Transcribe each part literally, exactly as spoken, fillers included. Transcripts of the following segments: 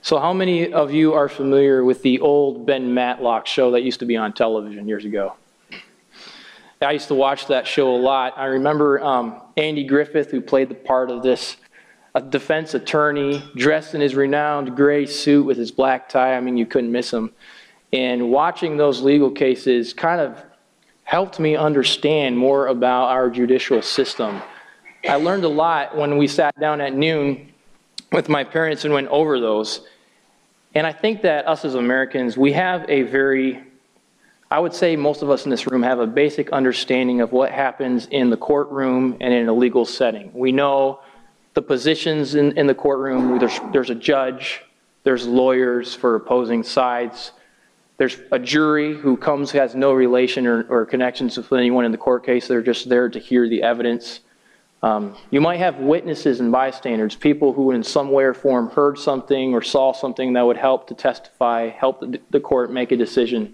So how many of you are familiar with the old Ben Matlock show that used to be on television years ago? I used to watch that show a lot. I remember um, Andy Griffith, who played the part of this a defense attorney, dressed in his renowned gray suit with his black tie. I mean, you couldn't miss him. And watching those legal cases kind of helped me understand more about our judicial system. I learned a lot when we sat down at noon with my parents and went over those. And I think that us as Americans, we have a very, I would say most of us in this room have a basic understanding of what happens in the courtroom and in a legal setting. We know the positions in, in the courtroom. There's, there's a judge, there's lawyers for opposing sides, there's a jury who comes, who has no relation or, or connections with anyone in the court case. They're just there to hear the evidence. Um, you might have witnesses and bystanders, people who in some way or form heard something or saw something that would help to testify, help the, the court make a decision.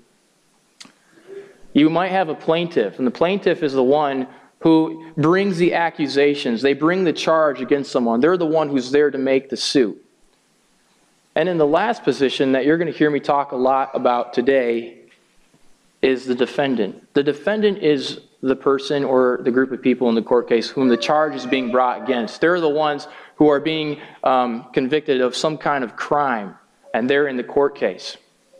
You might have a plaintiff, and the plaintiff is the one who brings the accusations. They bring the charge against someone. They're the one who's there to make the suit. And in the last position that you're going to hear me talk a lot about today is the defendant. The defendant is the person or the group of people in the court case whom the charge is being brought against. They're the ones who are being um, convicted of some kind of crime, and they're in the court case.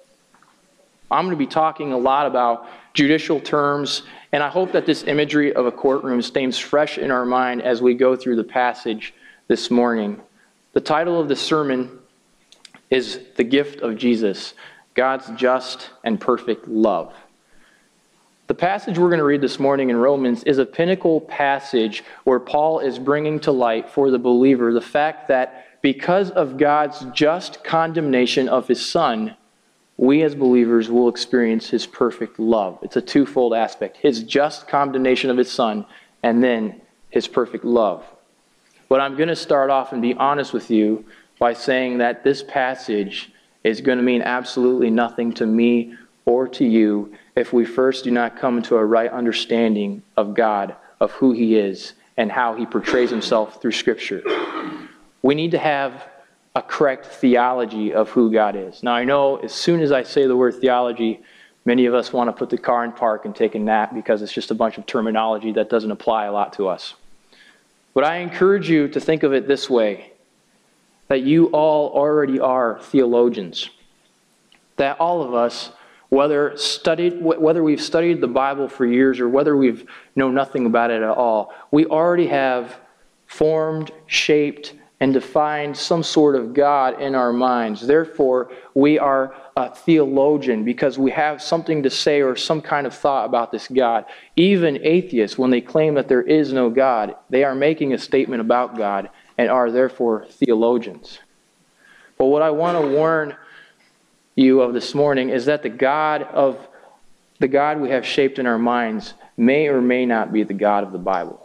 I'm going to be talking a lot about judicial terms, and I hope that this imagery of a courtroom stays fresh in our mind as we go through the passage this morning. The title of the sermon is The Gift of Jesus, God's Just and Perfect Love. The passage we're going to read this morning in Romans is a pinnacle passage where Paul is bringing to light for the believer the fact that because of God's just condemnation of his Son, we as believers will experience his perfect love. It's a twofold aspect. His just condemnation of his Son, and then his perfect love. But I'm going to start off and be honest with you by saying that this passage is going to mean absolutely nothing to me or to you if we first do not come to a right understanding of God, of who he is, and how he portrays himself through Scripture. We need to have a correct theology of who God is. Now, I know as soon as I say the word theology, many of us want to put the car in park and take a nap because it's just a bunch of terminology that doesn't apply a lot to us. But I encourage you to think of it this way, that you all already are theologians. That all of us, whether studied, whether we've studied the Bible for years or whether we've know nothing about it at all, we already have formed, shaped, and defined some sort of God in our minds. Therefore, we are a theologian because we have something to say or some kind of thought about this God. Even atheists, when they claim that there is no God, they are making a statement about God and are therefore theologians. But what I want to warn you of this morning is that the God of the God we have shaped in our minds may or may not be the God of the Bible.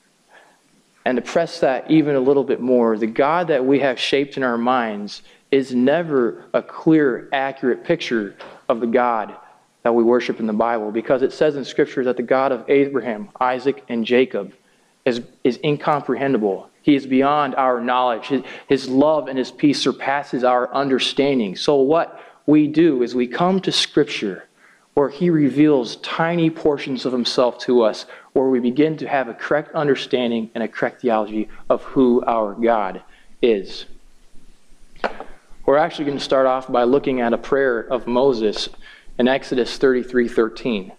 And to press that even a little bit more, the God that we have shaped in our minds is never a clear, accurate picture of the God that we worship in the Bible, because it says in Scripture that the God of Abraham, Isaac, and Jacob is, is incomprehensible. He is beyond our knowledge. His, his love and his peace surpasses our understanding. So what we do is we come to Scripture where he reveals tiny portions of himself to us, where we begin to have a correct understanding and a correct theology of who our God is. We're actually going to start off by looking at a prayer of Moses in Exodus thirty-three thirteen.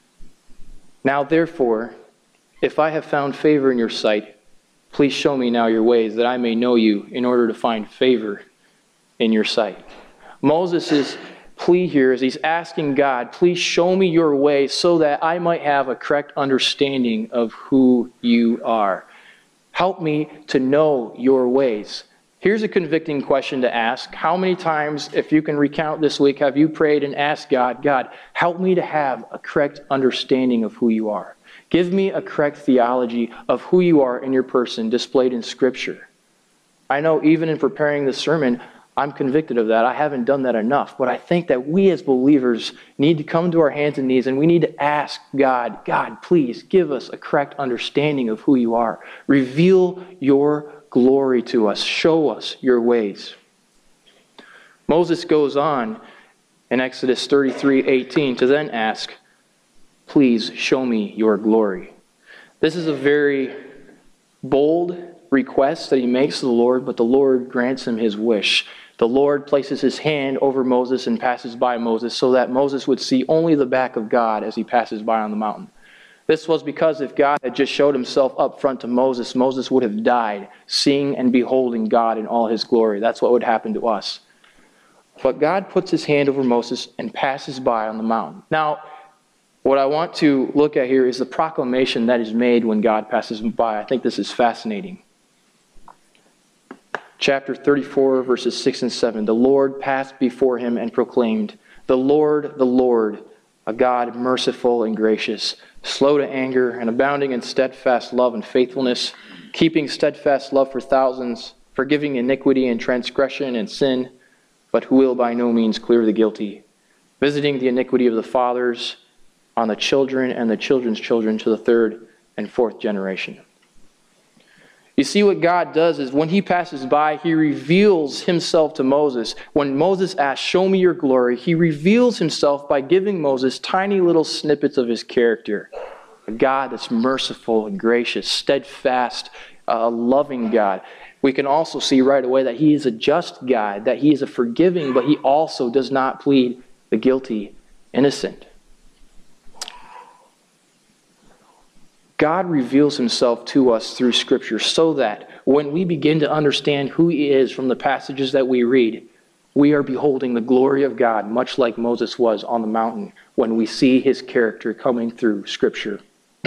Now therefore, if I have found favor in your sight, please show me now your ways, that I may know you, in order to find favor in your sight. Moses' plea here is he's asking God, please show me your ways so that I might have a correct understanding of who you are. Help me to know your ways. Here's a convicting question to ask. How many times, if you can recount this week, have you prayed and asked God, God, help me to have a correct understanding of who you are? Give me a correct theology of who you are in your person displayed in Scripture. I know even in preparing this sermon, I'm convicted of that. I haven't done that enough. But I think that we as believers need to come to our hands and knees and we need to ask God, God, please give us a correct understanding of who you are. Reveal your glory to us. Show us your ways. Moses goes on in Exodus thirty-three eighteen to then ask, please show me your glory. This is a very bold request that he makes to the Lord, but the Lord grants him his wish. The Lord places his hand over Moses and passes by Moses so that Moses would see only the back of God as he passes by on the mountain. This was because if God had just showed himself up front to Moses, Moses would have died, seeing and beholding God in all his glory. That's what would happen to us. But God puts his hand over Moses and passes by on the mountain. Now, what I want to look at here is the proclamation that is made when God passes by. I think this is fascinating. Chapter thirty-four, verses six and seven. The Lord passed before him and proclaimed, the Lord, the Lord, a God merciful and gracious, slow to anger and abounding in steadfast love and faithfulness, keeping steadfast love for thousands, forgiving iniquity and transgression and sin, but who will by no means clear the guilty, visiting the iniquity of the fathers on the children and the children's children to the third and fourth generation. You see, what God does is when he passes by, he reveals himself to Moses. When Moses asks, show me your glory, he reveals himself by giving Moses tiny little snippets of his character. A God that's merciful and gracious, steadfast, a loving God. We can also see right away that he is a just God, that he is a forgiving, but he also does not plead the guilty innocent. God reveals himself to us through Scripture so that when we begin to understand who he is from the passages that we read, we are beholding the glory of God, much like Moses was on the mountain when we see his character coming through Scripture.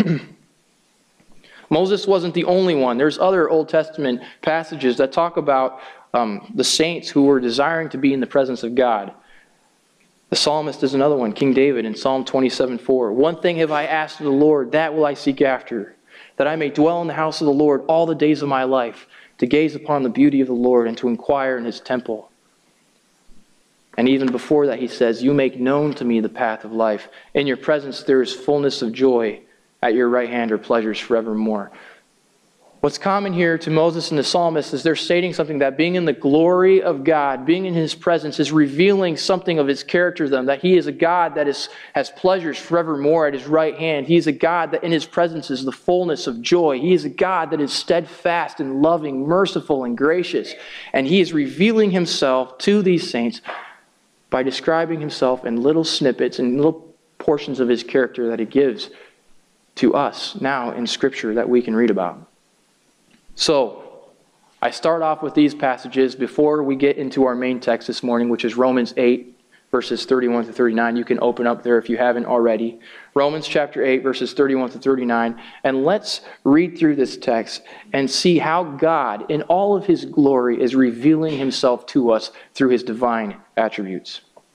Moses wasn't the only one. There's other Old Testament passages that talk about um, the saints who were desiring to be in the presence of God. The psalmist is another one, King David in Psalm twenty-seven four. One thing have I asked of the Lord, that will I seek after, that I may dwell in the house of the Lord all the days of my life, to gaze upon the beauty of the Lord and to inquire in his temple. And even before that he says, you make known to me the path of life. In your presence there is fullness of joy. At your right hand are pleasures forevermore. What's common here to Moses and the psalmist is they're stating something that being in the glory of God, being in his presence, is revealing something of his character to them, that he is a God that is, has pleasures forevermore at his right hand. He is a God that in his presence is the fullness of joy. He is a God that is steadfast and loving, merciful and gracious. And he is revealing himself to these saints by describing himself in little snippets and little portions of his character that he gives to us now in Scripture that we can read about. So, I start off with these passages before we get into our main text this morning, which is Romans eight, verses thirty-one to thirty-nine. You can open up there if you haven't already. Romans chapter eight, verses thirty-one to thirty-nine. And let's read through this text and see how God, in all of his glory, is revealing himself to us through his divine attributes.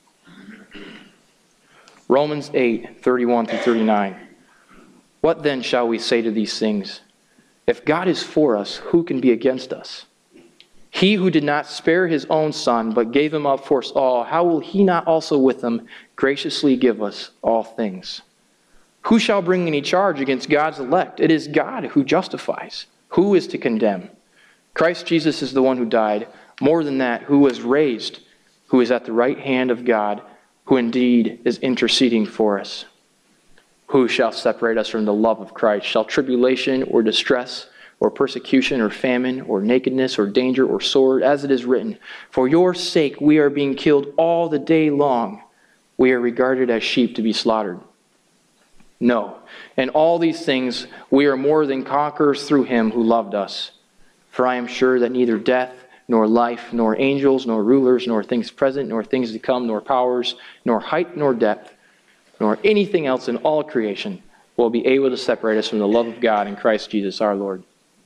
Romans eight, thirty-one to thirty-nine. What then shall we say to these things? If God is for us, who can be against us? He who did not spare his own Son, but gave him up for us all, how will he not also with him graciously give us all things? Who shall bring any charge against God's elect? It is God who justifies. Who is to condemn? Christ Jesus is the one who died. More than that, who was raised, who is at the right hand of God, who indeed is interceding for us. Who shall separate us from the love of Christ? Shall tribulation or distress or persecution or famine or nakedness or danger or sword? As it is written, for your sake we are being killed all the day long. We are regarded as sheep to be slaughtered. No, in all these things we are more than conquerors through him who loved us. For I am sure that neither death, nor life, nor angels, nor rulers, nor things present, nor things to come, nor powers, nor height, nor depth, nor anything else in all creation will be able to separate us from the love of God in Christ Jesus our Lord.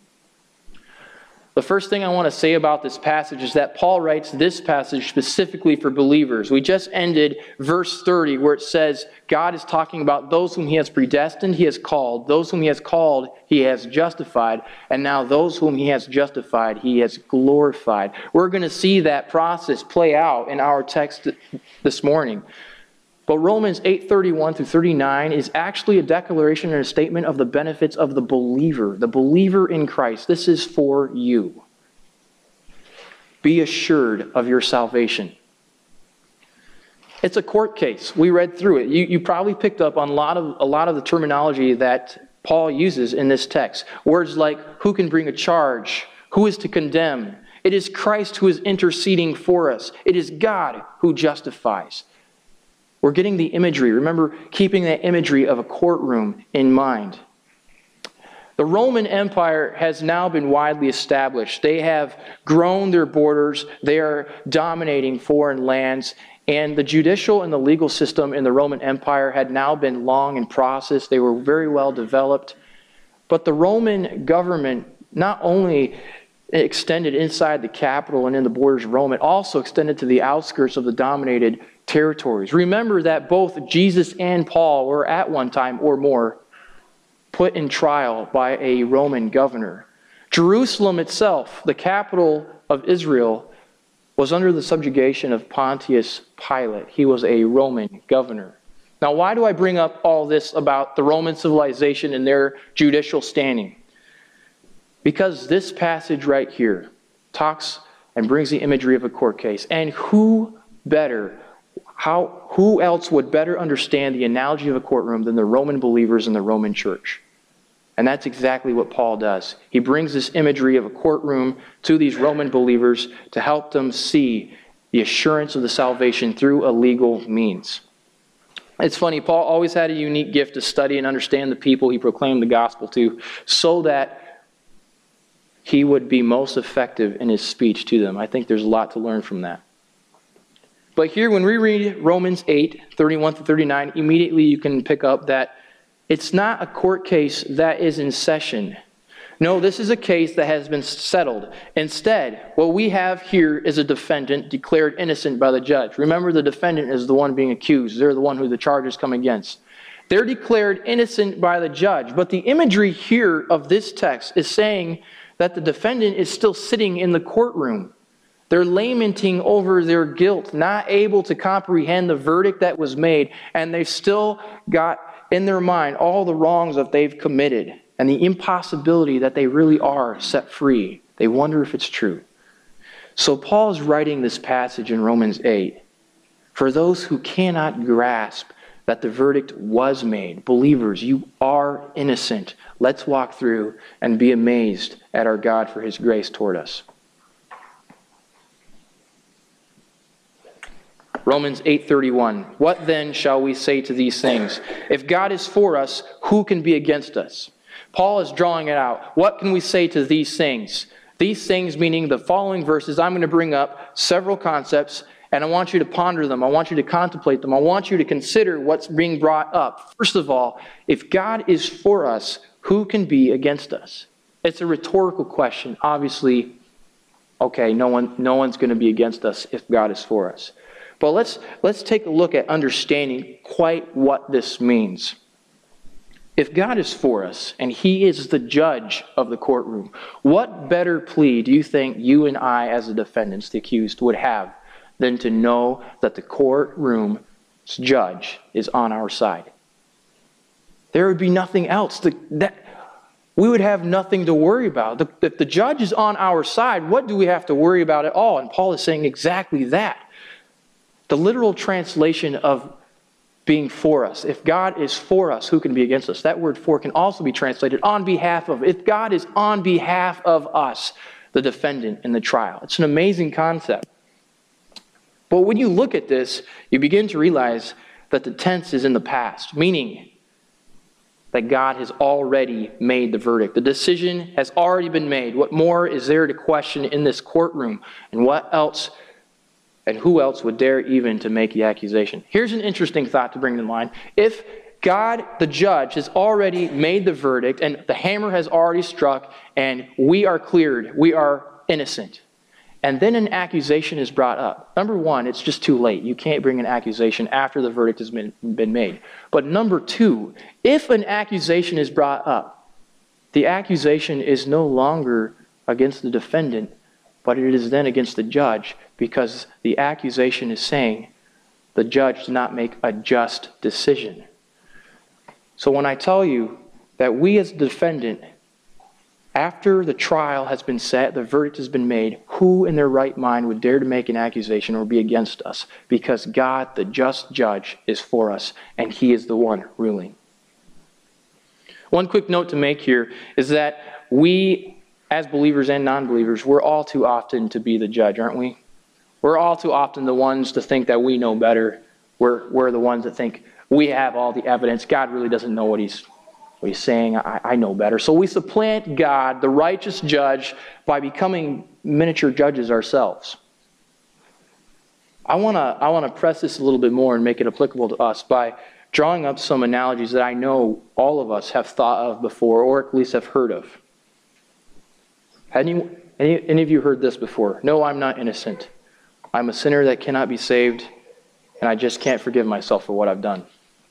The first thing I want to say about this passage is that Paul writes this passage specifically for believers. We just ended verse thirty where it says God is talking about those whom he has predestined, he has called. Those whom he has called, he has justified. And now those whom he has justified, he has glorified. We're going to see that process play out in our text this morning. But Romans eight, thirty-one through thirty-nine is actually a declaration and a statement of the benefits of the believer, the believer in Christ. This is for you. Be assured of your salvation. It's a court case. We read through it. You, you probably picked up on a lot of a lot of the terminology that Paul uses in this text. Words like, who can bring a charge? Who is to condemn? It is Christ who is interceding for us. It is God who justifies. We're getting the imagery. Remember, keeping that imagery of a courtroom in mind. The Roman Empire has now been widely established. They have grown their borders. They are dominating foreign lands. And the judicial and the legal system in the Roman Empire had now been long in process. They were very well developed. But the Roman government not only extended inside the capital and in the borders of Rome, it also extended to the outskirts of the dominated territories. Remember that both Jesus and Paul were at one time or more put in trial by a Roman governor. Jerusalem itself, the capital of Israel, was under the subjugation of Pontius Pilate. He was a Roman governor. Now, why do I bring up all this about the Roman civilization and their judicial standing? Because this passage right here talks and brings the imagery of a court case. And who better, how, who else would better understand the analogy of a courtroom than the Roman believers in the Roman church? And that's exactly what Paul does. He brings this imagery of a courtroom to these Roman believers to help them see the assurance of the salvation through a legal means. It's funny, Paul always had a unique gift to study and understand the people he proclaimed the gospel to, so that he would be most effective in his speech to them. I think there's a lot to learn from that. But here, when we read Romans eight, thirty-one through thirty-nine, immediately you can pick up that it's not a court case that is in session. No, this is a case that has been settled. Instead, what we have here is a defendant declared innocent by the judge. Remember, the defendant is the one being accused. They're the one who the charges come against. They're declared innocent by the judge. But the imagery here of this text is saying that the defendant is still sitting in the courtroom. They're lamenting over their guilt, not able to comprehend the verdict that was made, and they've still got in their mind all the wrongs that they've committed and the impossibility that they really are set free. They wonder if it's true. So Paul is writing this passage in Romans eight for those who cannot grasp that the verdict was made. Believers, you are innocent. Let's walk through and be amazed at our God for his grace toward us. Romans eight thirty-one. What then shall we say to these things? If God is for us, who can be against us? Paul is drawing it out. What can we say to these things? These things meaning the following verses. I'm going to bring up several concepts, and I want you to ponder them. I want you to contemplate them. I want you to consider what's being brought up. First of all, if God is for us, who can be against us? It's a rhetorical question. Obviously, okay, no one, no one's going to be against us if God is for us. But let's, let's take a look at understanding quite what this means. If God is for us, and he is the judge of the courtroom, what better plea do you think you and I, as the defendants, the accused, would have than to know that the courtroom's judge is on our side? There would be nothing else. The, that, we would have nothing to worry about. The, if the judge is on our side, what do we have to worry about at all? And Paul is saying exactly that. The literal translation of being for us. If God is for us, who can be against us? That word for can also be translated on behalf of. If God is on behalf of us, the defendant in the trial. It's an amazing concept. But when you look at this, you begin to realize that the tense is in the past, meaning that God has already made the verdict. The decision has already been made. What more is there to question in this courtroom? And what else And who else would dare even to make the accusation? Here's an interesting thought to bring to mind. If God, the judge, has already made the verdict and the hammer has already struck and we are cleared, we are innocent, and then an accusation is brought up. Number one, it's just too late. You can't bring an accusation after the verdict has been, been made. But number two, if an accusation is brought up, the accusation is no longer against the defendant, but it is then against the judge, because the accusation is saying the judge did not make a just decision. So when I tell you that we as the defendant After the trial has been set, the verdict has been made, who in their right mind would dare to make an accusation or be against us? Because God, the just judge, is for us, and He is the one ruling. One quick note to make here is that we, as believers and non-believers, we're all too often to be the judge, aren't we? We're all too often the ones to think that we know better. We're, we're the ones that think we have all the evidence. God really doesn't know what He's What he's saying, I, I know better. So we supplant God, the righteous judge, by becoming miniature judges ourselves. I want to I want to press this a little bit more and make it applicable to us by drawing up some analogies that I know all of us have thought of before, or at least have heard of. Any, any, any of you heard this before? No, I'm not innocent. I'm a sinner that cannot be saved, and I just can't forgive myself for what I've done.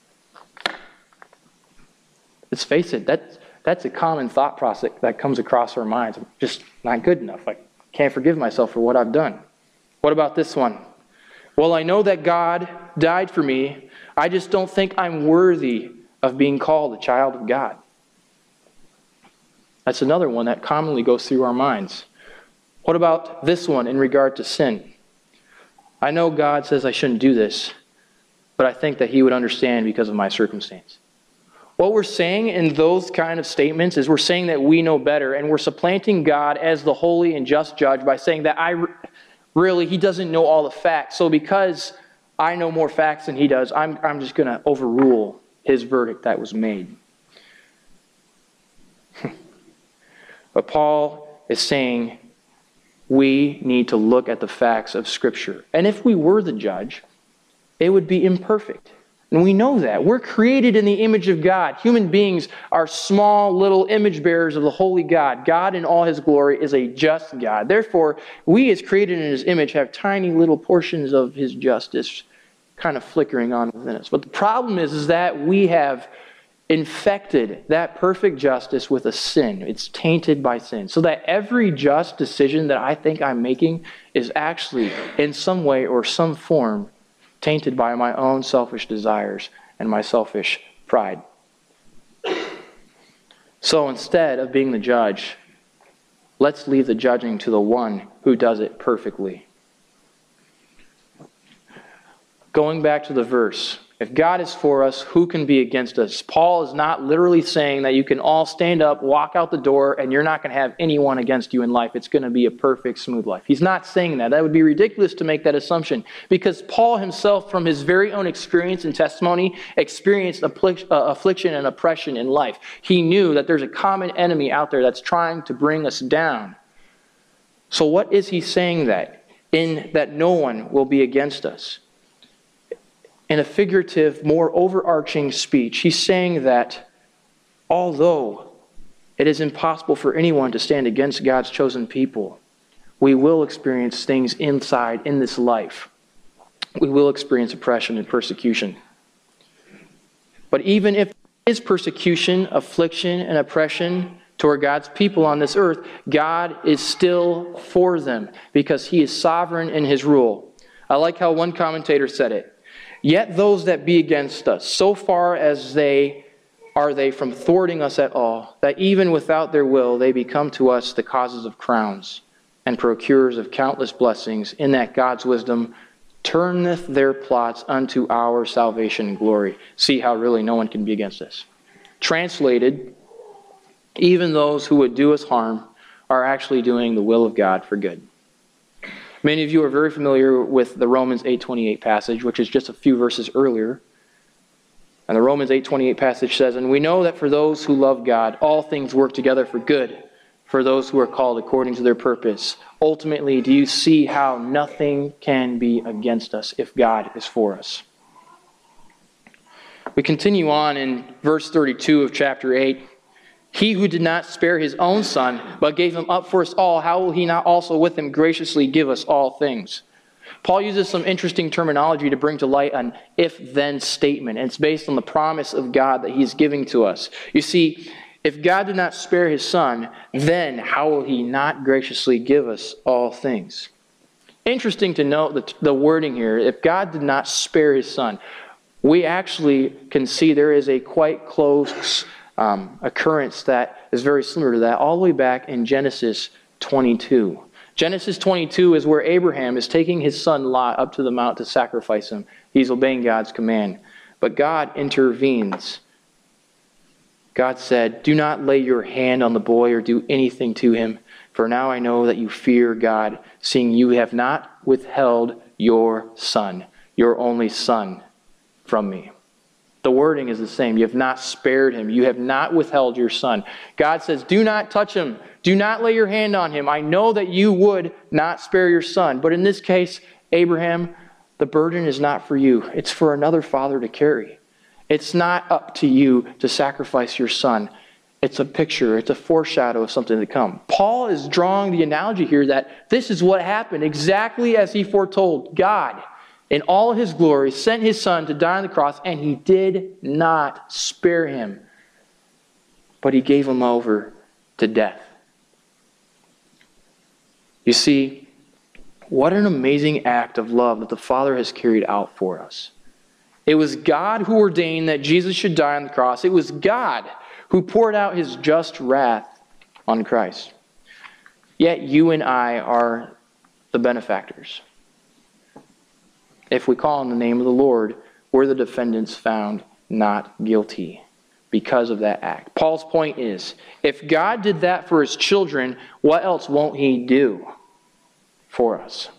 Let's face it, that's, that's a common thought process that comes across our minds. I'm just not good enough. I can't forgive myself for what I've done. What about this one? Well, I know that God died for me. I just don't think I'm worthy of being called a child of God. That's another one that commonly goes through our minds. What about this one in regard to sin? I know God says I shouldn't do this, but I think that He would understand because of my circumstance. What we're saying in those kind of statements is we're saying that we know better, and we're supplanting God as the holy and just judge by saying that I really, He doesn't know all the facts. So because I know more facts than He does, I'm, I'm just going to overrule His verdict that was made. But Paul is saying we need to look at the facts of Scripture. And if we were the judge, it would be imperfect. And we know that. We're created in the image of God. Human beings are small little image bearers of the holy God. God in all His glory is a just God. Therefore, we as created in His image have tiny little portions of His justice kind of flickering on within us. But the problem is, is that we have infected that perfect justice with a sin. It's tainted by sin. So that every just decision that I think I'm making is actually in some way or some form tainted by my own selfish desires and my selfish pride. So instead of being the judge, let's leave the judging to the one who does it perfectly. Going back to the verse, if God is for us, who can be against us? Paul is not literally saying that you can all stand up, walk out the door, and you're not going to have anyone against you in life. It's going to be a perfect, smooth life. He's not saying that. That would be ridiculous to make that assumption, because Paul himself, from his very own experience and testimony, experienced affliction and oppression in life. He knew that there's a common enemy out there that's trying to bring us down. So what is he saying that? In that no one will be against us. In a figurative, more overarching speech, he's saying that although it is impossible for anyone to stand against God's chosen people, we will experience things inside in this life. We will experience oppression and persecution. But even if there is persecution, affliction, and oppression toward God's people on this earth, God is still for them because He is sovereign in His rule. I like how one commentator said it. Yet those that be against us, so far as they are they from thwarting us at all, that even without their will they become to us the causes of crowns and procurers of countless blessings, in that God's wisdom turneth their plots unto our salvation and glory. See how really no one can be against us. Translated, even those who would do us harm are actually doing the will of God for good. Many of you are very familiar with the Romans eight twenty-eight passage, which is just a few verses earlier. And the Romans eight twenty-eight passage says, "And we know that for those who love God, all things work together for good, for those who are called according to their purpose." Ultimately, do you see how nothing can be against us if God is for us? We continue on in verse thirty-two of chapter eight. "He who did not spare His own Son, but gave Him up for us all, how will He not also with Him graciously give us all things?" Paul uses some interesting terminology to bring to light an if-then statement. And it's based on the promise of God that He's giving to us. You see, if God did not spare His Son, then how will He not graciously give us all things? Interesting to note the, the wording here. If God did not spare His Son, we actually can see there is a quite close um, occurrence that is very similar to that all the way back in Genesis twenty-two. Genesis twenty-two is where Abraham is taking his son Lot up to the mount to sacrifice him. He's obeying God's command. But God intervenes. God said, "Do not lay your hand on the boy or do anything to him, for now I know that you fear God, seeing you have not withheld your son, your only son, from me." The wording is the same. You have not spared him. You have not withheld your son. God says, do not touch him. Do not lay your hand on him. I know that you would not spare your son. But in this case, Abraham, the burden is not for you. It's for another father to carry. It's not up to you to sacrifice your son. It's a picture. It's a foreshadow of something to come. Paul is drawing the analogy here that this is what happened exactly as he foretold. God, in all his glory, sent his son to die on the cross, and he did not spare him, but he gave him over to death. You see, what an amazing act of love that the Father has carried out for us. It was God who ordained that Jesus should die on the cross. It was God who poured out his just wrath on Christ. Yet you and I are the benefactors. If we call on the name of the Lord, we're the defendants found not guilty because of that act. Paul's point is, if God did that for his children, what else won't he do for us?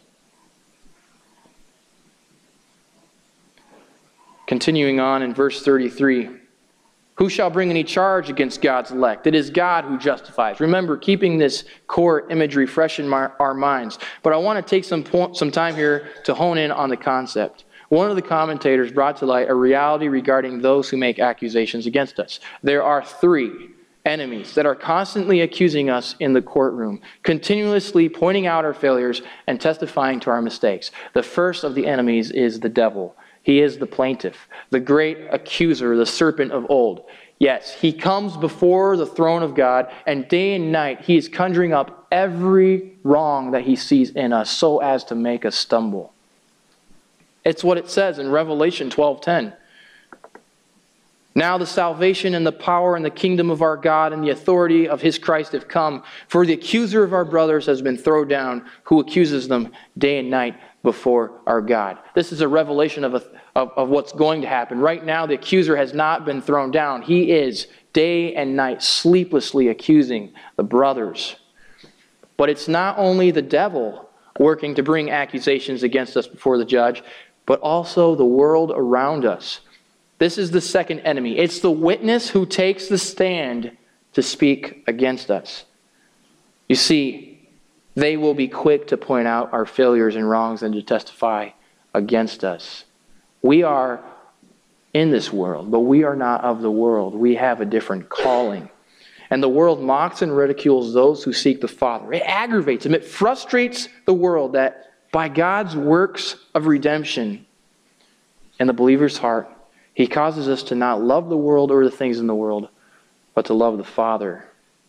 Continuing on in verse thirty-three, who shall bring any charge against God's elect? It is God who justifies. Remember, keeping this core imagery fresh in my, our minds. But I want to take some, point, some time here to hone in on the concept. One of the commentators brought to light a reality regarding those who make accusations against us. There are three enemies that are constantly accusing us in the courtroom, continuously pointing out our failures and testifying to our mistakes. The first of the enemies is the devil. He is the plaintiff, the great accuser, the serpent of old. Yes, he comes before the throne of God, and day and night he is conjuring up every wrong that he sees in us so as to make us stumble. It's what it says in Revelation twelve ten. Now the salvation and the power and the kingdom of our God and the authority of his Christ have come. For the accuser of our brothers has been thrown down, who accuses them day and night before our God. This is a revelation of, a, of, of what's going to happen. Right now, the accuser has not been thrown down. He is day and night sleeplessly accusing the brothers. But it's not only the devil working to bring accusations against us before the judge, but also the world around us. This is the second enemy. It's the witness who takes the stand to speak against us. You see, they will be quick to point out our failures and wrongs and to testify against us. We are in this world, but we are not of the world. We have a different calling. And the world mocks and ridicules those who seek the Father. It aggravates them. It frustrates the world that by God's works of redemption in the believer's heart, he causes us to not love the world or the things in the world, but to love the Father.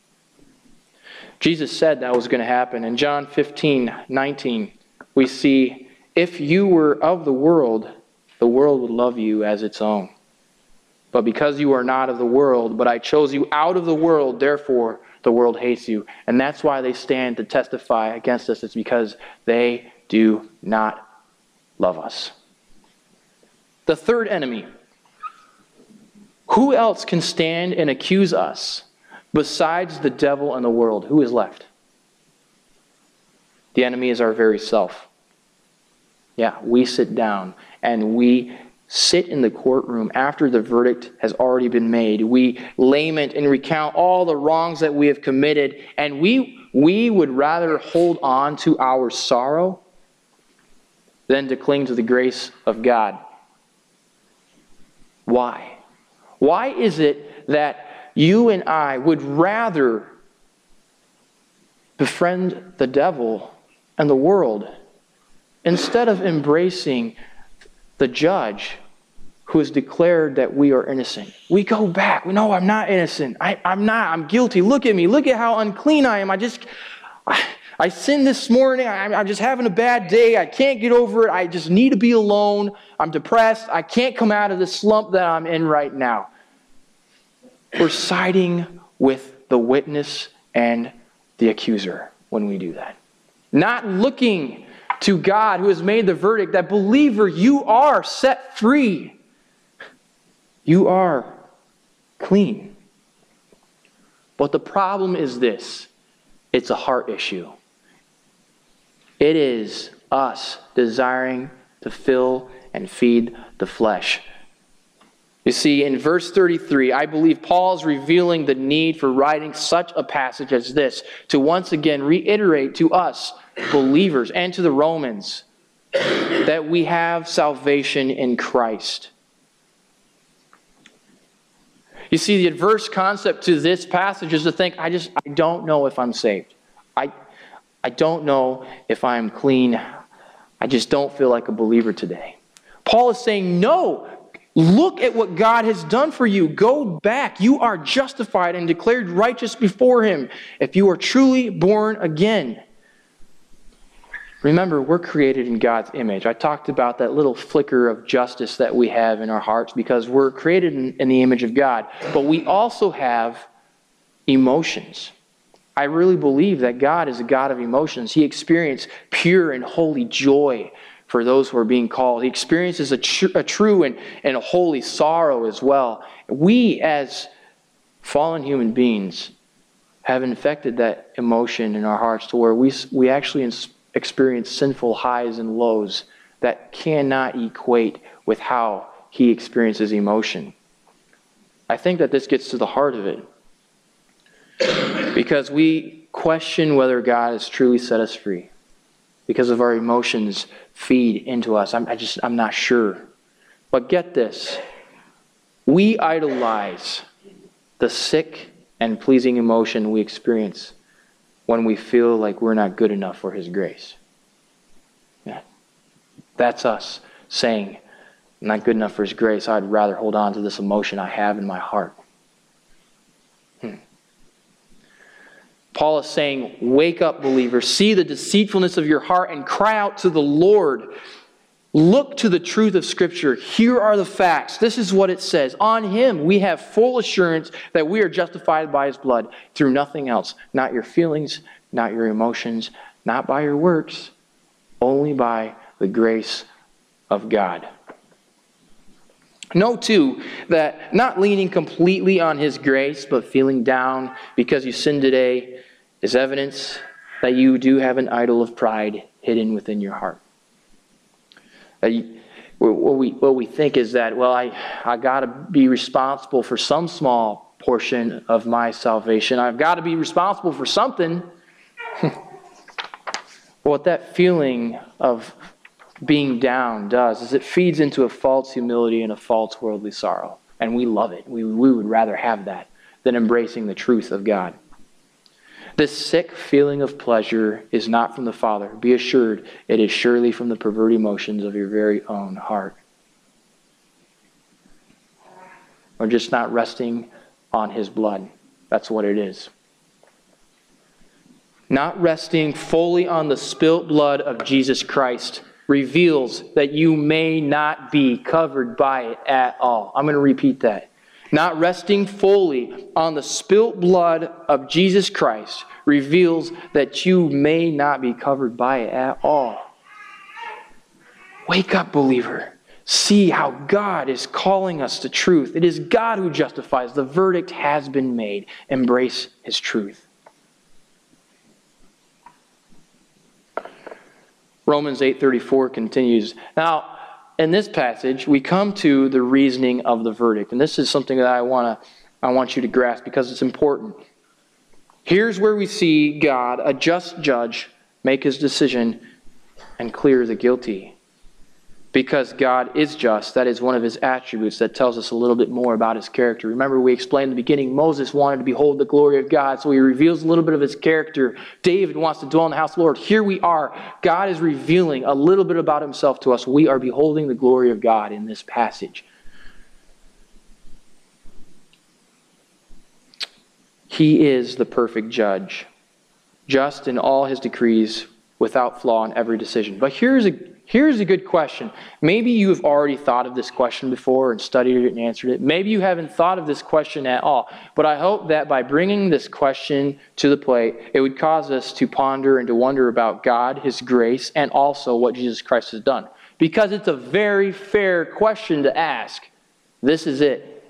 Jesus said that was going to happen. In John fifteen nineteen, we see, if you were of the world, the world would love you as its own. But because you are not of the world, but I chose you out of the world, therefore the world hates you. And that's why they stand to testify against us. It's because they do not love us. The third enemy. Who else can stand and accuse us besides the devil and the world? Who is left? The enemy is our very self. Yeah, we sit down and we sit in the courtroom after the verdict has already been made. We lament and recount all the wrongs that we have committed, and we, we would rather hold on to our sorrow than to cling to the grace of God. Why? Why is it that you and I would rather befriend the devil and the world instead of embracing the judge who has declared that we are innocent? We go back. No, I'm not innocent. I, I'm not. I'm guilty. Look at me. Look at how unclean I am. I just, I, I sinned this morning. I, I'm just having a bad day. I can't get over it. I just need to be alone. I'm depressed. I can't come out of the slump that I'm in right now. We're siding with the witness and the accuser when we do that. Not looking to God who has made the verdict that, believer, you are set free. You are clean. But the problem is this. It's a heart issue. It is us desiring to fill and feed the flesh. You see, in verse thirty-three, I believe Paul is revealing the need for writing such a passage as this to once again reiterate to us, believers, and to the Romans, that we have salvation in Christ. You see, the adverse concept to this passage is to think, I just, I don't know if I'm saved. I, I don't know if I'm clean. I just don't feel like a believer today. Paul is saying, no, look at what God has done for you. Go back. You are justified and declared righteous before Him if you are truly born again. Remember, we're created in God's image. I talked about that little flicker of justice that we have in our hearts because we're created in, in the image of God. But we also have emotions. I really believe that God is a God of emotions. He experienced pure and holy joy for those who are being called. He experiences a, tr- a true and, and a holy sorrow as well. We, as fallen human beings, have infected that emotion in our hearts to where we, we actually ins- experience sinful highs and lows that cannot equate with how he experiences emotion. I think that this gets to the heart of it. Because we question whether God has truly set us free. Because of our emotions feed into us. I'm, I just, I'm not sure. But get this. We idolize the sick and pleasing emotion we experience when we feel like we're not good enough for His grace. Yeah. That's us saying, I'm not good enough for His grace. I'd rather hold on to this emotion I have in my heart. Hmm. Paul is saying, wake up, believer. See the deceitfulness of your heart and cry out to the Lord. Look to the truth of Scripture. Here are the facts. This is what it says. On Him we have full assurance that we are justified by His blood through nothing else. Not your feelings, not your emotions, not by your works, only by the grace of God. Know, too, that not leaning completely on His grace, but feeling down because you sinned today is evidence that you do have an idol of pride hidden within your heart. That you, what we what we think is that, well, I, I got to be responsible for some small portion of my salvation. I've got to be responsible for something. What that feeling of being down does is it feeds into a false humility and a false worldly sorrow. And we love it. We, we would rather have that than embracing the truth of God. This sick feeling of pleasure is not from the Father. Be assured, it is surely from the perverted emotions of your very own heart. Or just not resting on His blood. That's what it is. Not resting fully on the spilt blood of Jesus Christ reveals that you may not be covered by it at all. I'm going to repeat that. Not resting fully on the spilt blood of Jesus Christ reveals that you may not be covered by it at all. Wake up, believer. See how God is calling us to truth. It is God who justifies. The verdict has been made. Embrace His truth. Romans eight thirty-four continues. Now, in this passage, we come to the reasoning of the verdict. And this is something that I want to, I want you to grasp because it's important. Here's where we see God, a just judge, make His decision and clear the guilty. Because God is just, that is one of His attributes that tells us a little bit more about His character. Remember, we explained in the beginning, Moses wanted to behold the glory of God, so he reveals a little bit of His character. David wants to dwell in the house of the Lord. Here we are. God is revealing a little bit about Himself to us. We are beholding the glory of God in this passage. He is the perfect judge, just in all His decrees, without flaw in every decision. But here's a Here's a good question. Maybe you have already thought of this question before and studied it and answered it. Maybe you haven't thought of this question at all. But I hope that by bringing this question to the plate, it would cause us to ponder and to wonder about God, His grace, and also what Jesus Christ has done. Because it's a very fair question to ask. This is it.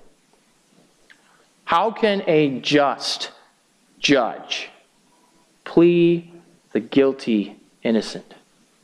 How can a just judge plea the guilty innocent?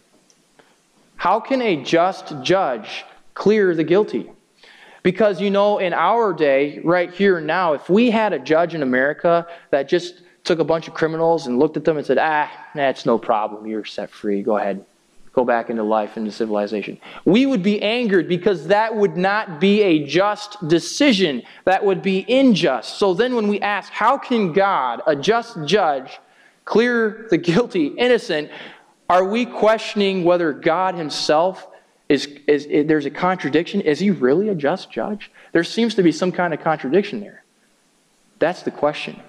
How can a just judge clear the guilty? Because, you know, in our day, right here and now, if we had a judge in America that just took a bunch of criminals and looked at them and said, ah, that's no problem, you're set free, go ahead, go back into life, into civilization, we would be angered because that would not be a just decision. That would be unjust. So then when we ask, how can God, a just judge, clear the guilty innocent, are we questioning whether God Himself is, is, is, there's a contradiction? Is He really a just judge? There seems to be some kind of contradiction there. That's the question.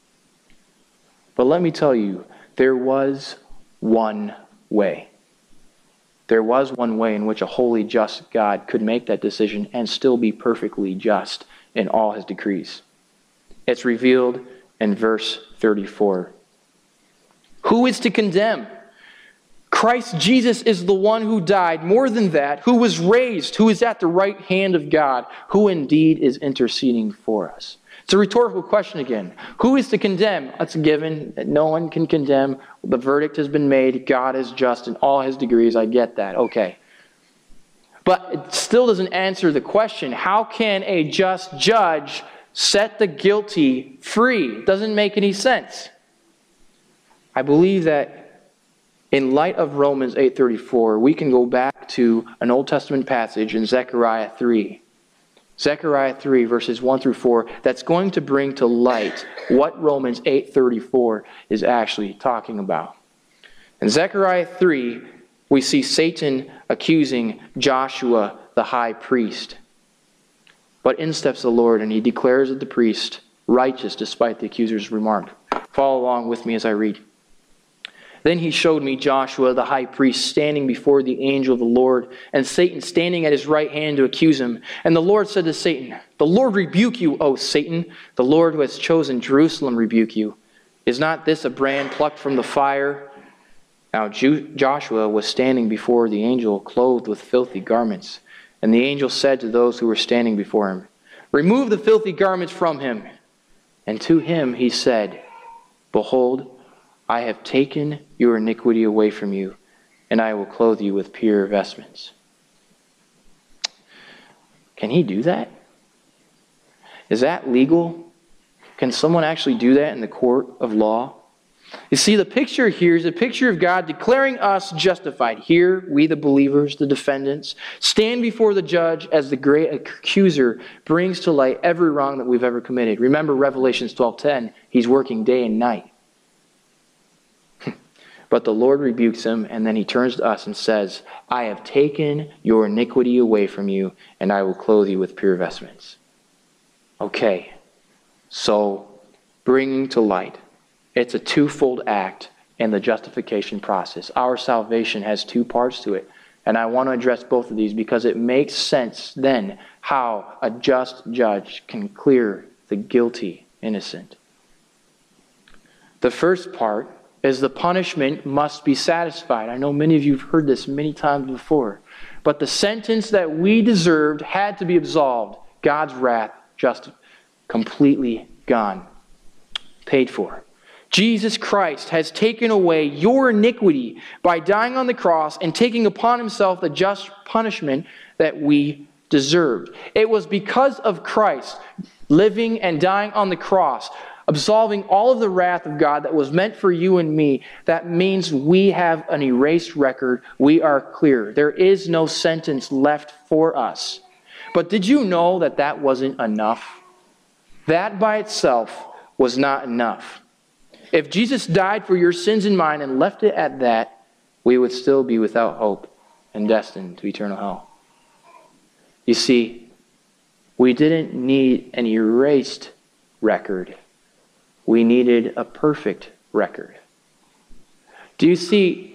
But let me tell you, there was one way. There was one way in which a holy, just God could make that decision and still be perfectly just in all His decrees. It's revealed in verse thirty-four. Who is to condemn? Christ Jesus is the one who died, more than that, who was raised, who is at the right hand of God, who indeed is interceding for us. It's a rhetorical question again. Who is to condemn? That's a given. No one can condemn. The verdict has been made. God is just in all His degrees. I get that. Okay. But it still doesn't answer the question. How can a just judge set the guilty free? It doesn't make any sense. I believe that in light of Romans eight thirty-four, we can go back to an Old Testament passage in Zechariah three. Zechariah three, verses one through four, that's going to bring to light what Romans eight thirty-four is actually talking about. In Zechariah three, we see Satan accusing Joshua, the high priest. But in steps the Lord, and He declares the priest righteous despite the accuser's remark. Follow along with me as I read. Then He showed me Joshua, the high priest, standing before the angel of the Lord, and Satan standing at his right hand to accuse him. And the Lord said to Satan, "The Lord rebuke you, O Satan. The Lord who has chosen Jerusalem rebuke you. Is not this a brand plucked from the fire?" Now Joshua was standing before the angel, clothed with filthy garments. And the angel said to those who were standing before him, "Remove the filthy garments from him." And to him he said, "Behold, I have taken your iniquity away from you, and I will clothe you with pure vestments." Can he do that? Is that legal? Can someone actually do that in the court of law? You see, the picture here is a picture of God declaring us justified. Here, we the believers, the defendants, stand before the judge as the great accuser brings to light every wrong that we've ever committed. Remember Revelation twelve ten, He's working day and night. But the Lord rebukes him, and then He turns to us and says, "I have taken your iniquity away from you, and I will clothe you with pure vestments." Okay, so bringing to light. It's a twofold act in the justification process. Our salvation has two parts to it. And I want to address both of these because it makes sense then how a just judge can clear the guilty innocent. The first part is the punishment must be satisfied. I know many of you have heard this many times before. But the sentence that we deserved had to be absolved. God's wrath just completely gone. Paid for. Jesus Christ has taken away your iniquity by dying on the cross and taking upon Himself the just punishment that we deserved. It was because of Christ living and dying on the cross, absolving all of the wrath of God that was meant for you and me. That means we have an erased record. We are clear. There is no sentence left for us. But did you know that that wasn't enough? That by itself was not enough. If Jesus died for your sins and mine and left it at that, we would still be without hope and destined to eternal hell. You see, we didn't need an erased record. We needed a perfect record. Do you see,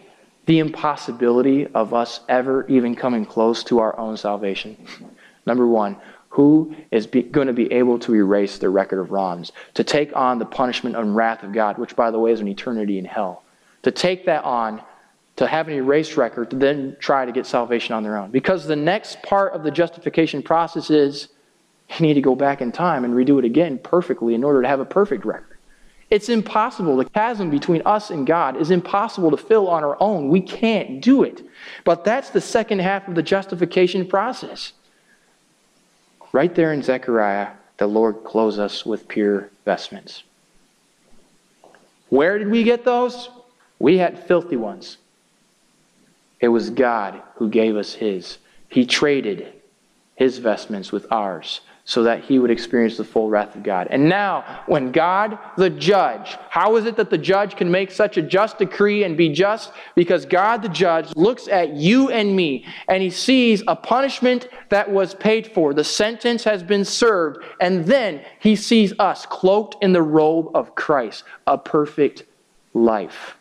the impossibility of us ever even coming close to our own salvation? Number one, who is be, going to be able to erase the record of wrongs, to take on the punishment and wrath of God, which, by the way, is an eternity in hell, to take that on, to have an erased record, to then try to get salvation on their own? Because the next part of the justification process is you need to go back in time and redo it again perfectly in order to have a perfect record. It's impossible. The chasm between us and God is impossible to fill on our own. We can't do it. But that's the second half of the justification process. Right there in Zechariah, the Lord clothes us with pure vestments. Where did we get those? We had filthy ones. It was God who gave us His. He traded His vestments with ours so that He would experience the full wrath of God. And now, when God, the judge, how is it that the judge can make such a just decree and be just? Because God, the judge, looks at you and me, and He sees a punishment that was paid for. The sentence has been served, and then He sees us cloaked in the robe of Christ, a perfect life.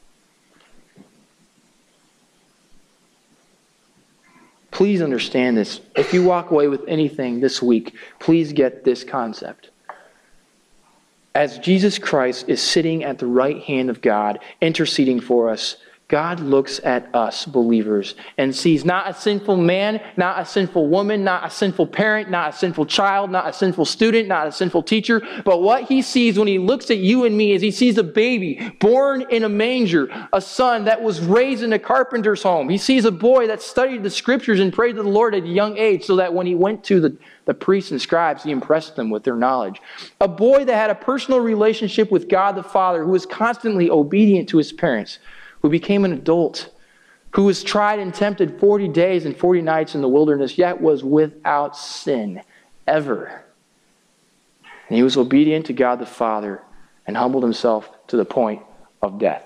Please understand this. If you walk away with anything this week, please get this concept. As Jesus Christ is sitting at the right hand of God, interceding for us, God looks at us believers and sees not a sinful man, not a sinful woman, not a sinful parent, not a sinful child, not a sinful student, not a sinful teacher. But what He sees when He looks at you and me is He sees a baby born in a manger, a son that was raised in a carpenter's home. He sees a boy that studied the Scriptures and prayed to the Lord at a young age so that when he went to the, the priests and scribes, He impressed them with their knowledge. A boy that had a personal relationship with God the Father, who was constantly obedient to his parents, who became an adult, who was tried and tempted forty days and forty nights in the wilderness, yet was without sin ever. And he was obedient to God the Father and humbled himself to the point of death.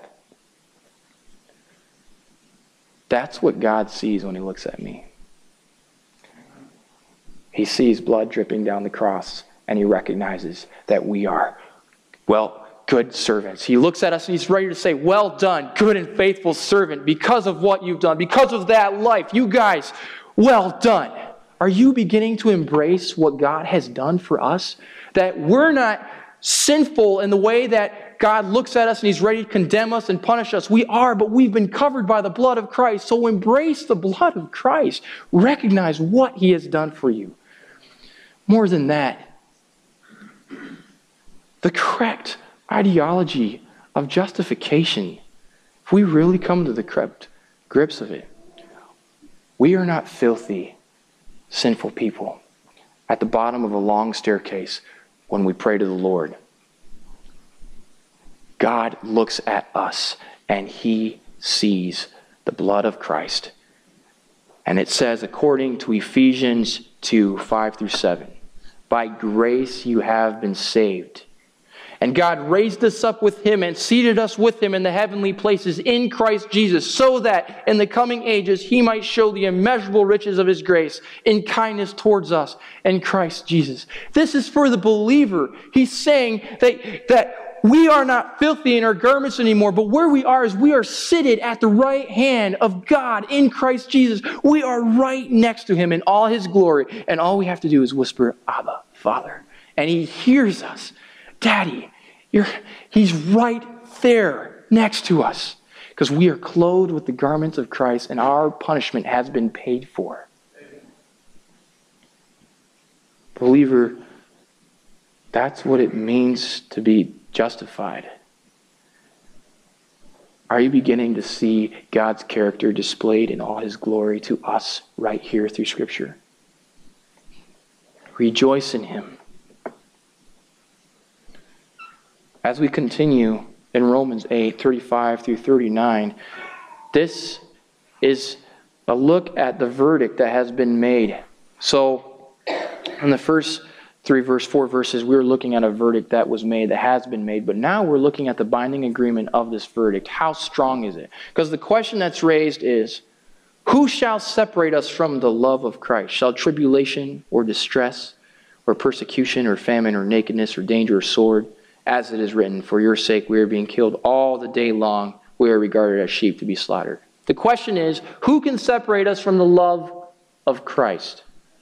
That's what God sees when He looks at me. He sees blood dripping down the cross, and He recognizes that we are, well, good servants. He looks at us and He's ready to say, well done, good and faithful servant, because of what you've done, because of that life. You guys, well done. Are you beginning to embrace what God has done for us? That we're not sinful in the way that God looks at us and He's ready to condemn us and punish us. We are, but we've been covered by the blood of Christ. So embrace the blood of Christ. Recognize what He has done for you. More than that, the correct ideology of justification, if we really come to the grips of it, we are not filthy, sinful people at the bottom of a long staircase when we pray to the Lord. God looks at us and He sees the blood of Christ. And it says, according to Ephesians two, five through seven, by grace you have been saved. And God raised us up with Him and seated us with Him in the heavenly places in Christ Jesus, so that in the coming ages He might show the immeasurable riches of His grace in kindness towards us in Christ Jesus. This is for the believer. He's saying that, that we are not filthy in our garments anymore, but where we are is we are seated at the right hand of God in Christ Jesus. We are right next to Him in all His glory, and all we have to do is whisper, Abba, Father. And He hears us. Daddy, you're, He's right there next to us because we are clothed with the garments of Christ and our punishment has been paid for. Believer, that's what it means to be justified. Are you beginning to see God's character displayed in all His glory to us right here through Scripture? Rejoice in Him. As we continue in Romans eight, thirty-five through thirty-nine, this is a look at the verdict that has been made. So, in the first three, verse four verses, we were looking at a verdict that was made, that has been made, but now we're looking at the binding agreement of this verdict. How strong is it? Because the question that's raised is, who shall separate us from the love of Christ? Shall tribulation or distress or persecution or famine or nakedness or danger or sword? As it is written, for your sake we are being killed all the day long. We are regarded as sheep to be slaughtered. The question is, who can separate us from the love of Christ?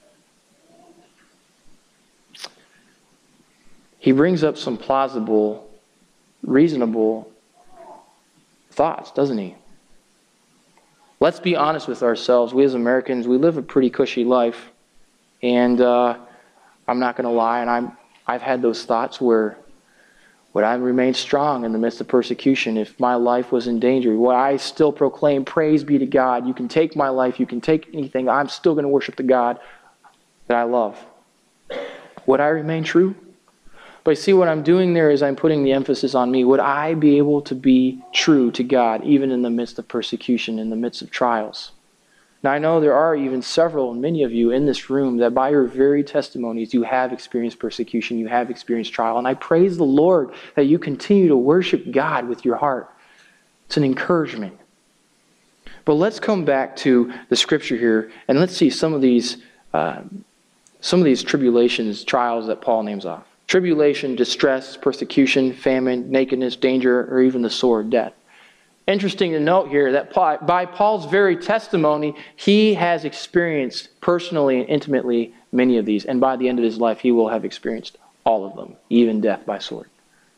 He brings up some plausible, reasonable thoughts, doesn't he? Let's be honest with ourselves. We as Americans, we live a pretty cushy life. And uh, I'm not going to lie, and I'm, I've had those thoughts where would I remain strong in the midst of persecution if my life was in danger? Would I still proclaim, praise be to God? You can take my life, you can take anything. I'm still going to worship the God that I love. Would I remain true? But you see, what I'm doing there is I'm putting the emphasis on me. Would I be able to be true to God even in the midst of persecution, in the midst of trials? Now, I know there are even several, many of you in this room, that by your very testimonies, you have experienced persecution, you have experienced trial. And I praise the Lord that you continue to worship God with your heart. It's an encouragement. But let's come back to the scripture here, and let's see some of these, uh, some of these tribulations, trials that Paul names off. Tribulation, distress, persecution, famine, nakedness, danger, or even the sword, death. Interesting to note here that by Paul's very testimony, he has experienced personally and intimately many of these. And by the end of his life, he will have experienced all of them, even death by sword.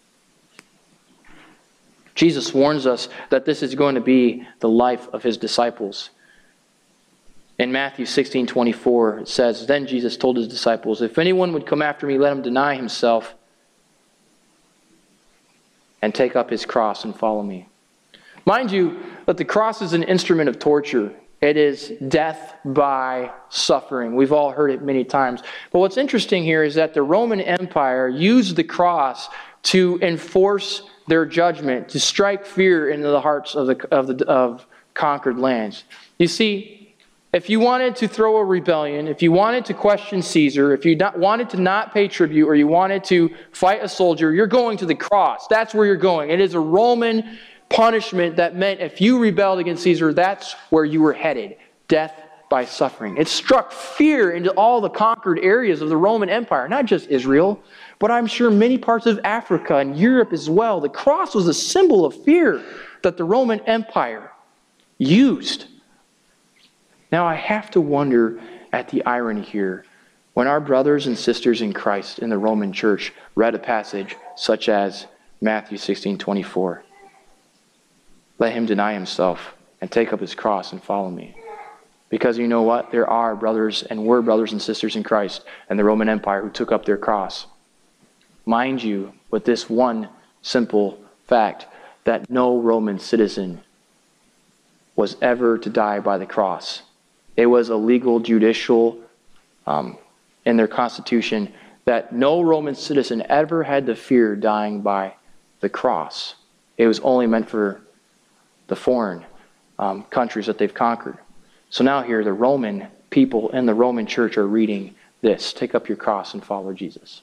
Jesus warns us that this is going to be the life of his disciples. In Matthew sixteen twenty-four, it says, "Then Jesus told his disciples, 'If anyone would come after me, let him deny himself and take up his cross and follow me.'" Mind you, that the cross is an instrument of torture. It is death by suffering. We've all heard it many times. But what's interesting here is that the Roman Empire used the cross to enforce their judgment, to strike fear into the hearts of the of the of conquered lands. You see, if you wanted to throw a rebellion, if you wanted to question Caesar, if you not, wanted to not pay tribute, or you wanted to fight a soldier, you're going to the cross. That's where you're going. It is a Roman punishment that meant if you rebelled against Caesar, that's where you were headed. Death by suffering. It struck fear into all the conquered areas of the Roman Empire, not just Israel, but I'm sure many parts of Africa and Europe as well. The cross was a symbol of fear that the Roman Empire used. Now, I have to wonder at the irony here when our brothers and sisters in Christ in the Roman church read a passage such as Matthew sixteen twenty-four. Let him deny himself and take up his cross and follow me. Because you know what? There are brothers and were brothers and sisters in Christ in the Roman Empire who took up their cross. Mind you, with this one simple fact, that no Roman citizen was ever to die by the cross. It was a legal, judicial, um, in their constitution, that no Roman citizen ever had to fear dying by the cross. It was only meant for the foreign um, countries that they've conquered. So now here, the Roman people in the Roman church are reading this: take up your cross and follow Jesus.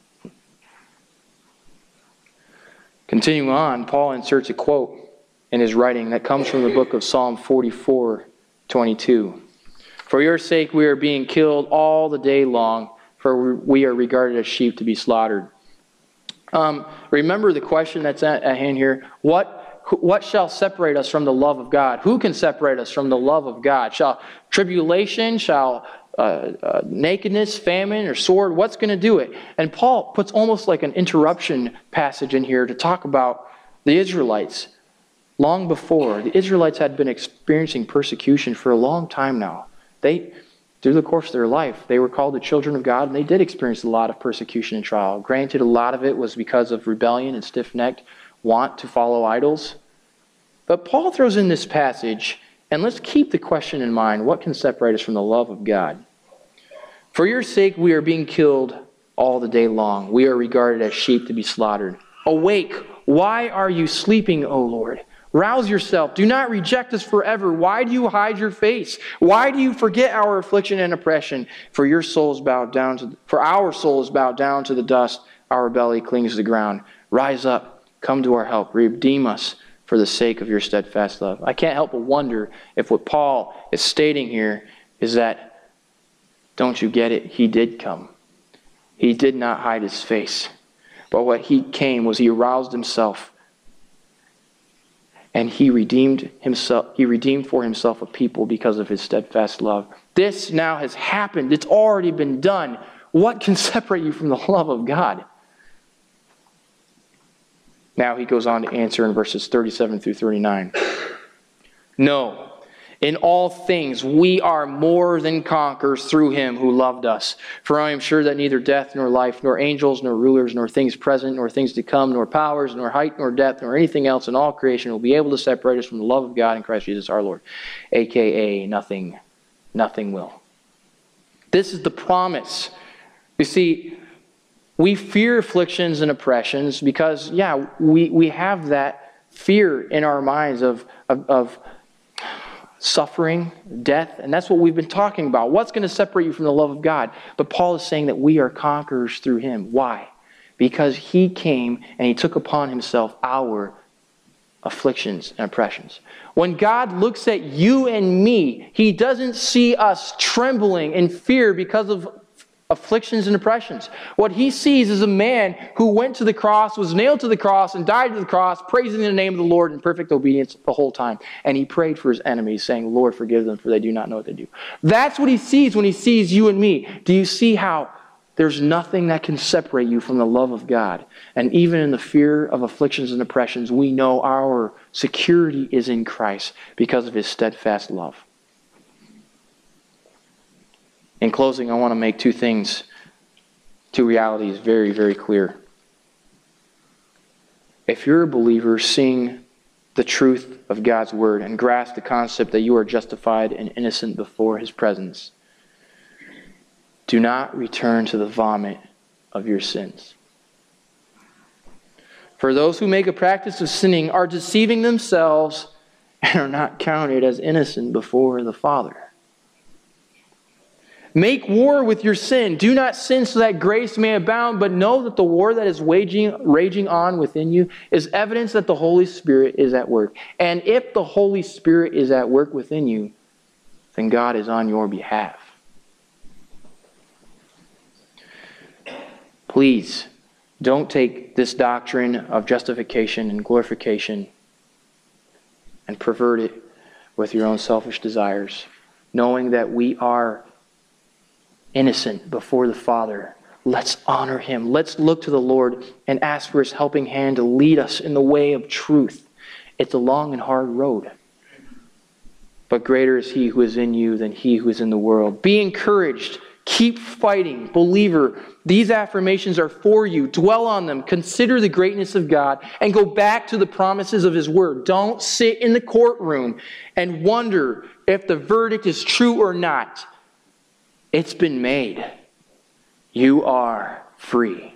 Continuing on, Paul inserts a quote in his writing that comes from the book of Psalm forty-four twenty-two. "For your sake we are being killed all the day long, for we are regarded as sheep to be slaughtered." Um, remember the question that's at, at hand here. What What shall separate us from the love of God? Who can separate us from the love of God? Shall tribulation, shall uh, uh, nakedness, famine, or sword? What's going to do it? And Paul puts almost like an interruption passage in here to talk about the Israelites. Long before, the Israelites had been experiencing persecution for a long time now. They, through the course of their life, they were called the children of God, and they did experience a lot of persecution and trial. Granted, a lot of it was because of rebellion and stiff-necked want to follow idols. But Paul throws in this passage, and let's keep the question in mind: what can separate us from the love of God? "For your sake we are being killed all the day long. We are regarded as sheep to be slaughtered. Awake, why are you sleeping, O Lord? Rouse yourself. Do not reject us forever. Why do you hide your face? Why do you forget our affliction and oppression? For your soul is bowed down to, for our soul is bowed down to the dust. Our belly clings to the ground. Rise up. Come to our help. Redeem us for the sake of your steadfast love." I can't help but wonder if what Paul is stating here is that, don't you get it? He did come. He did not hide his face. But what he came was he aroused himself. And he redeemed himself, he redeemed for himself a people because of his steadfast love. This now has happened. It's already been done. What can separate you from the love of God? Now he goes on to answer in verses thirty-seven through thirty-nine. No. In all things, we are more than conquerors through him who loved us. For I am sure that neither death, nor life, nor angels, nor rulers, nor things present, nor things to come, nor powers, nor height, nor depth, nor anything else in all creation will be able to separate us from the love of God in Christ Jesus our Lord. A K A nothing, nothing will. This is the promise. You see, we fear afflictions and oppressions because, yeah, we, we have that fear in our minds of, of, of suffering, death, and that's what we've been talking about. What's going to separate you from the love of God? But Paul is saying that we are conquerors through him. Why? Because he came and he took upon himself our afflictions and oppressions. When God looks at you and me, he doesn't see us trembling in fear because of afflictions and oppressions. What he sees is a man who went to the cross, was nailed to the cross, and died to the cross, praising the name of the Lord in perfect obedience the whole time. And he prayed for his enemies, saying, Lord, forgive them, for they do not know what they do. That's what he sees when he sees you and me. Do you see how there's nothing that can separate you from the love of God? And even in the fear of afflictions and oppressions, we know our security is in Christ because of his steadfast love. In closing, I want to make two things, two realities very, very clear. If you're a believer, seeing the truth of God's word and grasp the concept that you are justified and innocent before his presence, do not return to the vomit of your sins. For those who make a practice of sinning are deceiving themselves and are not counted as innocent before the Father. Make war with your sin. Do not sin so that grace may abound, but know that the war that is waging, raging on within you is evidence that the Holy Spirit is at work. And if the Holy Spirit is at work within you, then God is on your behalf. Please, don't take this doctrine of justification and glorification and pervert it with your own selfish desires, knowing that we are innocent before the Father. Let's honor him. Let's look to the Lord and ask for his helping hand to lead us in the way of truth. It's a long and hard road. But greater is he who is in you than he who is in the world. Be encouraged. Keep fighting. Believer, these affirmations are for you. Dwell on them. Consider the greatness of God and go back to the promises of his word. Don't sit in the courtroom and wonder if the verdict is true or not. It's been made. You are free.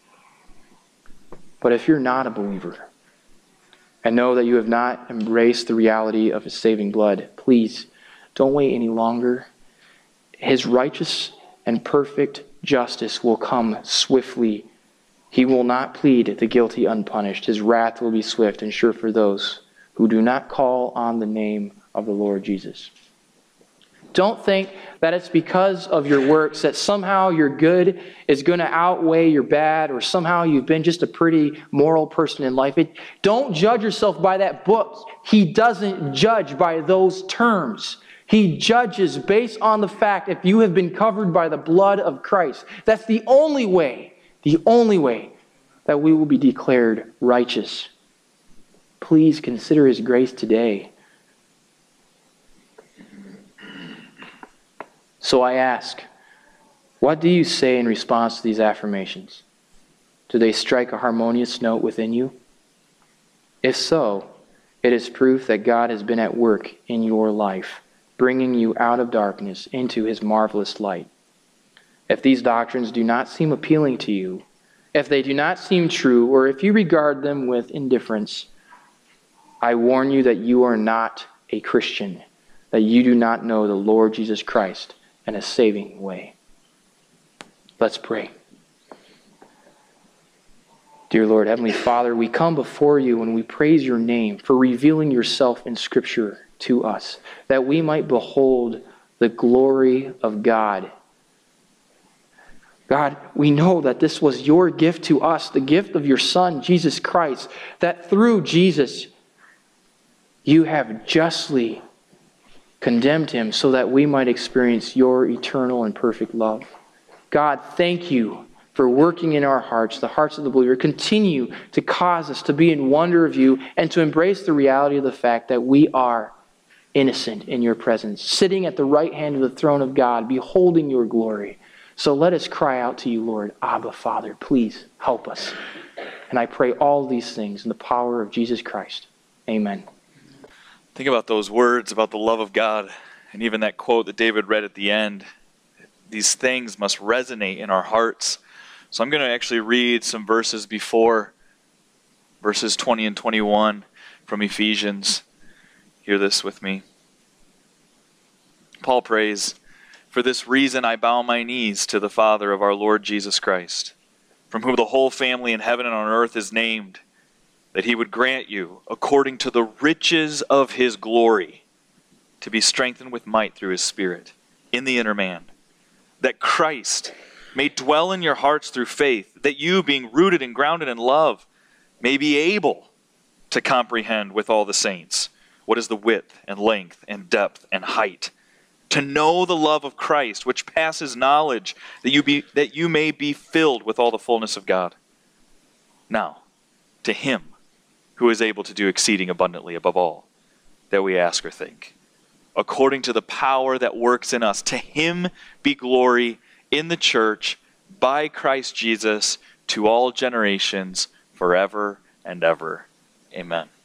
But if you're not a believer and know that you have not embraced the reality of his saving blood, please don't wait any longer. His righteous and perfect justice will come swiftly. He will not plead the guilty unpunished. His wrath will be swift and sure for those who do not call on the name of the Lord Jesus. Don't think that it's because of your works that somehow your good is going to outweigh your bad, or somehow you've been just a pretty moral person in life. It, don't judge yourself by that book. He doesn't judge by those terms. He judges based on the fact if you have been covered by the blood of Christ. That's the only way, the only way that we will be declared righteous. Please consider his grace today. So I ask, what do you say in response to these affirmations? Do they strike a harmonious note within you? If so, it is proof that God has been at work in your life, bringing you out of darkness into his marvelous light. If these doctrines do not seem appealing to you, if they do not seem true, or if you regard them with indifference, I warn you that you are not a Christian, that you do not know the Lord Jesus Christ and a saving way. Let's pray. Dear Lord, Heavenly Father, we come before you and we praise your name for revealing yourself in Scripture to us, that we might behold the glory of God. God, we know that this was your gift to us, the gift of your Son, Jesus Christ, that through Jesus, You have justly condemned him so that we might experience your eternal and perfect love. God, thank you for working in our hearts, the hearts of the believer. Continue to cause us to be in wonder of you and to embrace the reality of the fact that we are innocent in your presence, sitting at the right hand of the throne of God, beholding your glory. So let us cry out to you, Lord, Abba, Father, please help us. And I pray all these things in the power of Jesus Christ. Amen. Think about those words about the love of God, and even that quote that David read at the end. These things must resonate in our hearts. So I'm going to actually read some verses before, verses twenty and twenty-one from Ephesians. Hear this with me. Paul prays, "For this reason I bow my knees to the Father of our Lord Jesus Christ, from whom the whole family in heaven and on earth is named, that he would grant you, according to the riches of his glory, to be strengthened with might through his Spirit in the inner man, that Christ may dwell in your hearts through faith, that you, being rooted and grounded in love, may be able to comprehend with all the saints what is the width and length and depth and height, to know the love of Christ, which passes knowledge, that you be that you may be filled with all the fullness of God. Now, to him who is able to do exceeding abundantly above all that we ask or think, according to the power that works in us, to him be glory in the church by Christ Jesus to all generations forever and ever. Amen."